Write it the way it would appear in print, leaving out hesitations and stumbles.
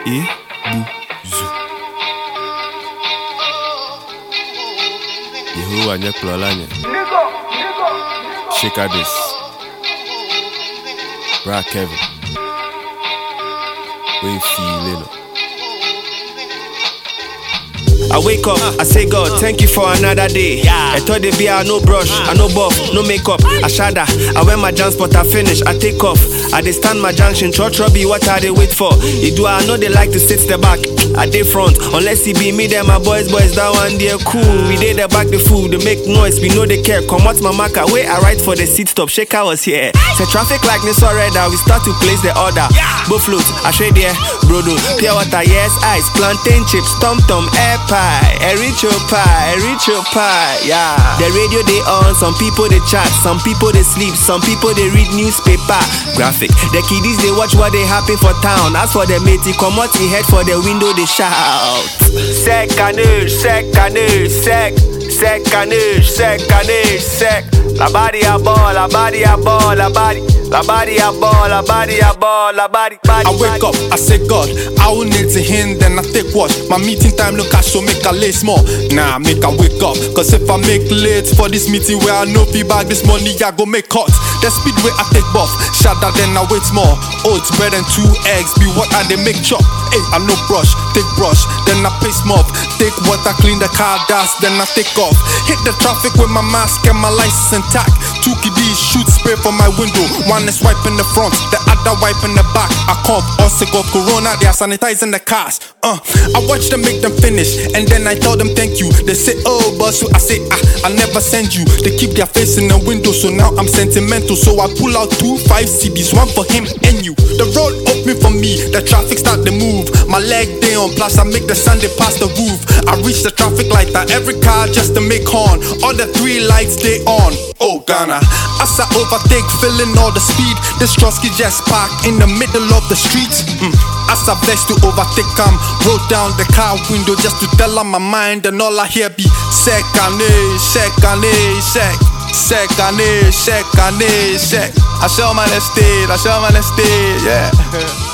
Ibuzu. Yehovah Nyaklolanya. Shaker this. Bra Kevin. We feeling it. I wake up, I say God, thank you for another day. I thought they be no brush, I no buff, no makeup. I shada, I wear my transport, I finish, I take off. I dey stand my junction, church Robbie, what are they wait for? You do I know they like to sit the back, I dey front. Unless he be me, then my boys, that one they cool. We dey the back the food, they make noise, we know they care. Come out my marker, wait, I write for the seat stop, Shaker was here. Say traffic like this already, we start to place the order. Both floats, I trade there, brodo, pure water, yes, ice, plantain chips, tom air pie, Ericho pie, yeah. The radio they on, some people they chat, some people they sleep, some people they read newspaper. Graphic, the kiddies they watch what they happen for town. As for the matey, come out he head for the window they shout. Sec. La body a ball. I wake up, I say God, I will need to him, then I take watch. My meeting time look I show make a late more. Nah, make I wake up, cause if I make late for this meeting where I know feedback this money I go make cut. The speed way I take buff, shatter then I wait more. Oats, bread and 2 eggs, be what I they make chop. Hey, I no brush, take brush, then I paste mop. Take water, clean the car dust, then I take off. Hit the traffic with my mask and my license intact. 2 kiddies shoot spray from my window. One is wiping the front, the other wiping the back. I cough, all sick of corona, they are sanitizing the cars. I watch them make them finish, and then I tell them thank you. They say, oh, boss, I say, I never send you. They keep their face in the window, so now I'm sentimental. So I pull out 2 5 CDs, one for him and you. The road open for me, the traffic start to move. My leg day on, plus I make the sun they pass the roof. I reach the traffic light at every car just to make horn. All the 3 lights they on. Oh Ghana, as I overtake, feeling all the speed. This Trusky just parked in the middle of the street. As I vex to overtake him, roll down the car window just to tell her my mind, and all I hear be sec. I show my estate, yeah.